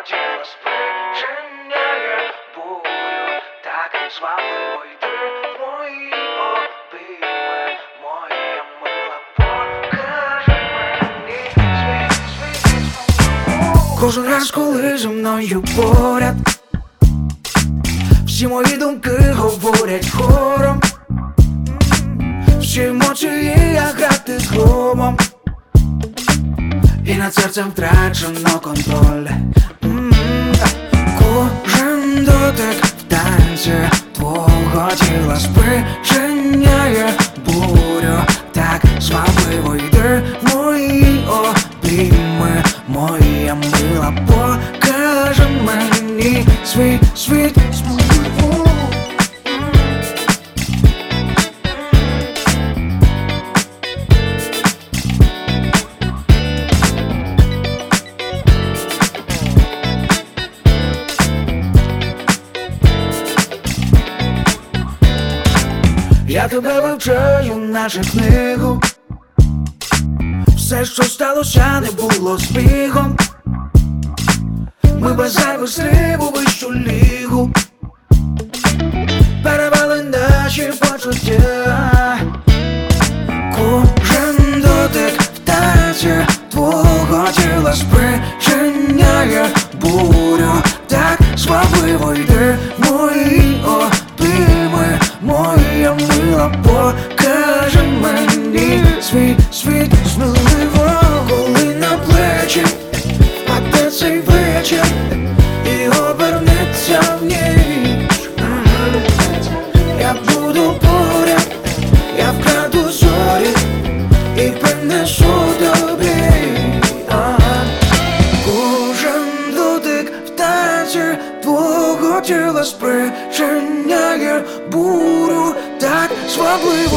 тіла спричиняє бурю, так звабливо йди в мої обійми, моя мила, покажи мені свій. Кожен раз, коли зі мною поряд, всі мої думки говорять хором, всі емоції я грати з гумом, і над серцем втрачено контроль. Кожен дотик в танці твого тіла спричиняє бурю, так звабливо йди в мої обійми, моя мила, покажи мені свій світ. Я тебе вивчаю, наче книгу. Все, що сталося, не було збігом. Ми без зайвих слів у вищу лігу перевели наші почуття. Кожен дотик в танці твого тіла спричиняє бурю, так звабливо йди в мої обійми, моя мила, покажи мені свій світ. Сміливо, коли на плечі впаде цей вечір і обернеться в ніч. Я буду поряд, я вкраду зорі і принесу тобі. Кожен дотик в танці твого тіла спричиняє бурю, так звабливо